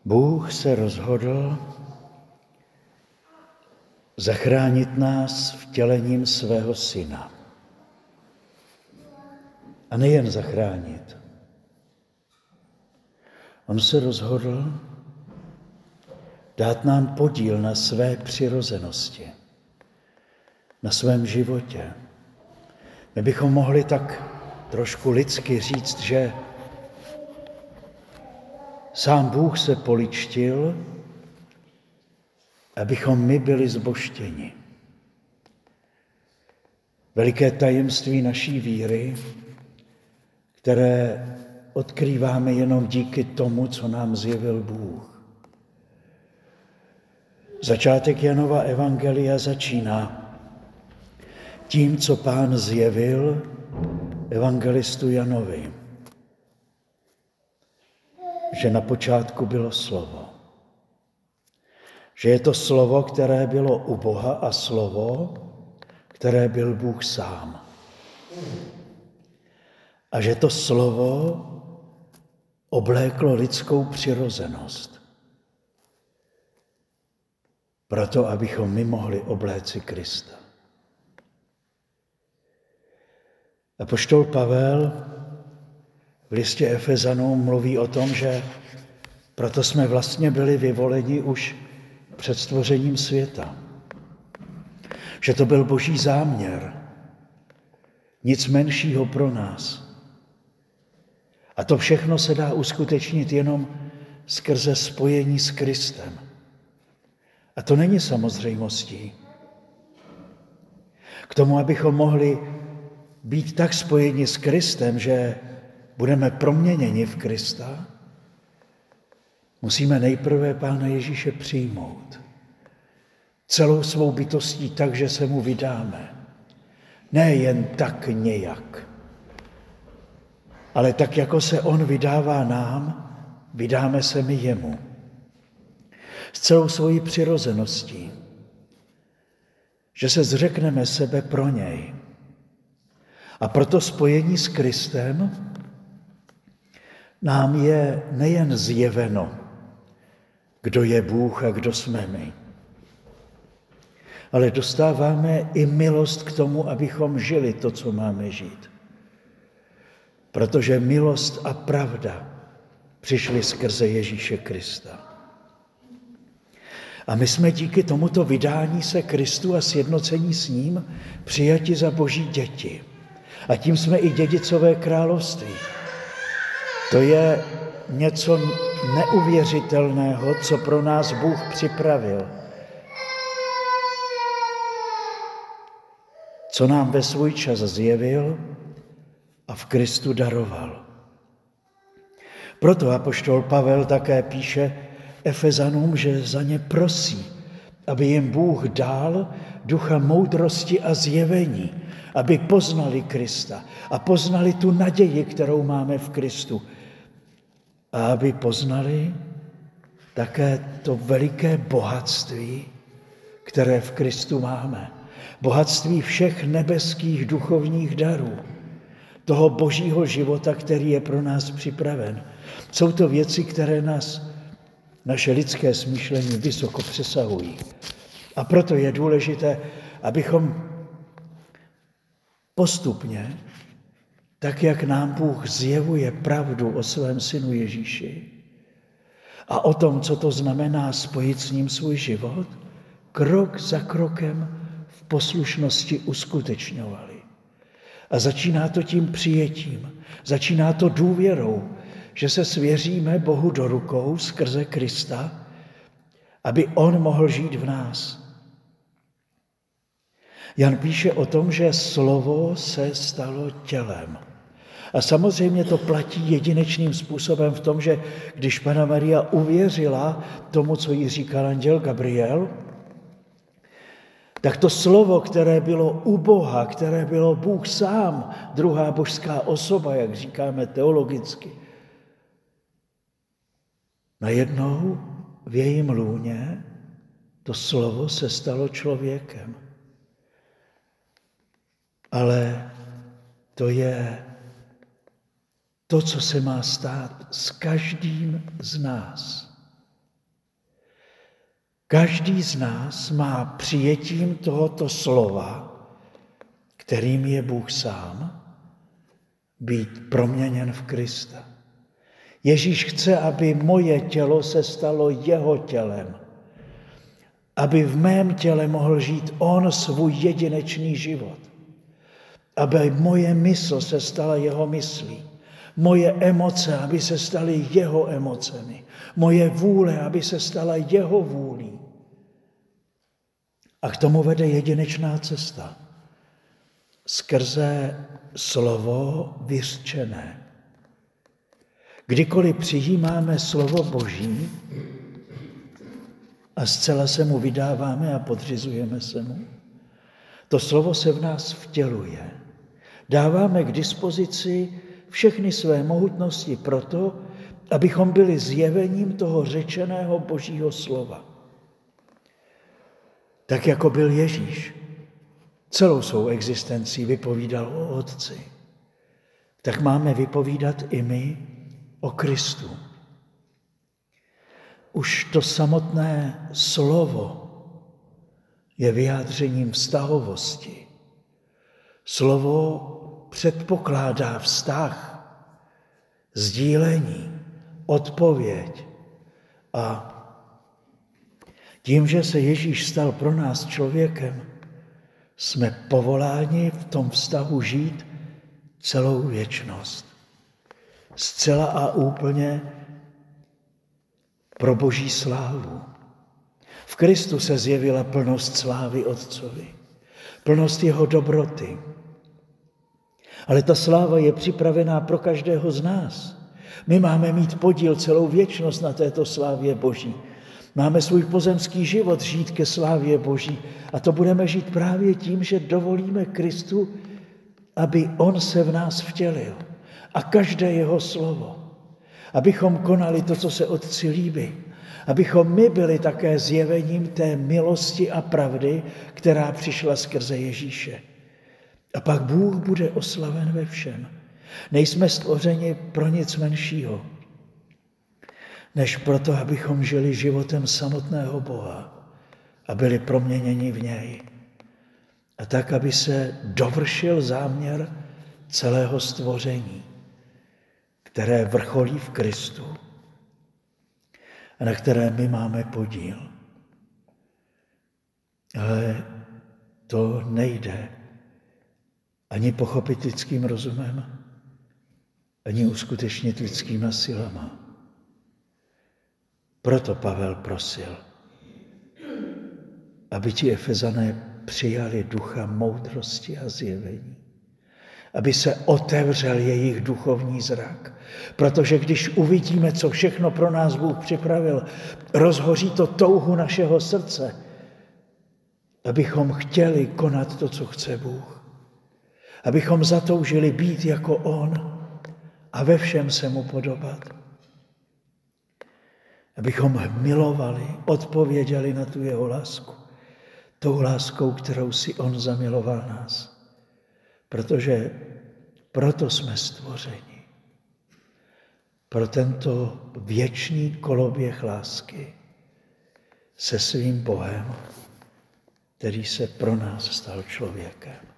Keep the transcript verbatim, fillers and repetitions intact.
Bůh se rozhodl zachránit nás vtělením svého syna. A nejen zachránit. On se rozhodl dát nám podíl na své přirozenosti, na svém životě. My bychom mohli tak trošku lidsky říct, že sám Bůh se poličtil, abychom my byli zbožtěni. Veliké tajemství naší víry, které odkrýváme jenom díky tomu, co nám zjevil Bůh. Začátek Janova evangelia začíná tím, co Pán zjevil evangelistu Janovi. Že na počátku bylo slovo. Že je to slovo, které bylo u Boha a slovo, které byl Bůh sám. A že to slovo obléklo lidskou přirozenost. Proto, abychom my mohli obléci Krista. Apoštol Pavel v listě Efezanům mluví o tom, že proto jsme vlastně byli vyvoleni už před stvořením světa. Že to byl Boží záměr, nic menšího pro nás. A to všechno se dá uskutečnit jenom skrze spojení s Kristem. A to není samozřejmostí. K tomu, abychom mohli být tak spojeni s Kristem, že budeme proměněni v Krista, musíme nejprve Pána Ježíše přijmout. Celou svou bytostí tak, že se mu vydáme. Ne jen tak nějak, ale tak, jako se on vydává nám, vydáme se my jemu. S celou svojí přirozeností, že se zřekneme sebe pro něj. A proto spojení s Kristem nám je nejen zjeveno, kdo je Bůh a kdo jsme my, ale dostáváme i milost k tomu, abychom žili to, co máme žít. Protože milost a pravda přišly skrze Ježíše Krista. A my jsme díky tomuto vydání se Kristu a sjednocení s ním přijati za Boží děti. A tím jsme i dědicové království. To je něco neuvěřitelného, co pro nás Bůh připravil. Co nám ve svůj čas zjevil a v Kristu daroval. Proto apoštol Pavel také píše Efezanům, že za ně prosí, aby jim Bůh dal ducha moudrosti a zjevení, aby poznali Krista a poznali tu naději, kterou máme v Kristu. A aby poznali také to veliké bohatství, které v Kristu máme. Bohatství všech nebeských duchovních darů, toho božího života, který je pro nás připraven. Jsou to věci, které nás, naše lidské smýšlení vysoko přesahují. A proto je důležité, abychom postupně, tak jak nám Bůh zjevuje pravdu o svém synu Ježíši a o tom, co to znamená spojit s ním svůj život, krok za krokem v poslušnosti uskutečňovali. A začíná to tím přijetím, začíná to důvěrou, že se svěříme Bohu do rukou skrze Krista, aby on mohl žít v nás. Jan píše o tom, že slovo se stalo tělem. A samozřejmě to platí jedinečným způsobem v tom, že když Panna Maria uvěřila tomu, co jí říkal anděl Gabriel, tak to slovo, které bylo u Boha, které bylo Bůh sám, druhá božská osoba, jak říkáme teologicky, najednou v jejím lůně to slovo se stalo člověkem. Ale to je to, co se má stát s každým z nás. Každý z nás má přijetím tohoto slova, kterým je Bůh sám, být proměněn v Krista. Ježíš chce, aby moje tělo se stalo jeho tělem, aby v mém těle mohl žít on svůj jedinečný život, aby moje mysl se stala jeho myslí, moje emoce, aby se staly jeho emocemi, moje vůle, aby se stala jeho vůlí. A k tomu vede jedinečná cesta. Skrze slovo vyřčené. Kdykoliv přijímáme slovo Boží a zcela se mu vydáváme a podřizujeme se mu, to slovo se v nás vtěluje. Dáváme k dispozici všechny své mohutnosti proto, abychom byli zjevením toho řečeného Božího slova. Tak jako byl Ježíš, celou svou existencí vypovídal o Otci, tak máme vypovídat i my o Kristu. Už to samotné slovo je vyjádřením vztahovosti. Slovo předpokládá vztah, sdílení, odpověď. A tím, že se Ježíš stal pro nás člověkem, jsme povoláni v tom vztahu žít celou věčnost. Zcela a úplně pro Boží slávu. V Kristu se zjevila plnost slávy Otcovi, plnost jeho dobroty. Ale ta sláva je připravená pro každého z nás. My máme mít podíl celou věčnost na této slávě Boží. Máme svůj pozemský život žít ke slávě Boží a to budeme žít právě tím, že dovolíme Kristu, aby on se v nás vtělil a každé jeho slovo, abychom konali to, co se Otci líbí, abychom my byli také zjevením té milosti a pravdy, která přišla skrze Ježíše. A pak Bůh bude oslaven ve všem. Nejsme stvořeni pro nic menšího, než proto, abychom žili životem samotného Boha a byli proměněni v něj. A tak, aby se dovršil záměr celého stvoření, které vrcholí v Kristu a na které my máme podíl. Ale to nejde ani pochopit lidským rozumem, ani uskutečnit lidskýma silama. Proto Pavel prosil, aby ti Efezané přijali ducha moudrosti a zjevení, aby se otevřel jejich duchovní zrak, protože když uvidíme, co všechno pro nás Bůh připravil, rozhoří to touhu našeho srdce, abychom chtěli konat to, co chce Bůh, abychom zatoužili být jako on a ve všem se mu podobat. Abychom milovali, odpověděli na tu jeho lásku, tou láskou, kterou si on zamiloval nás. Protože proto jsme stvořeni. Pro tento věčný koloběh lásky se svým Bohem, který se pro nás stal člověkem.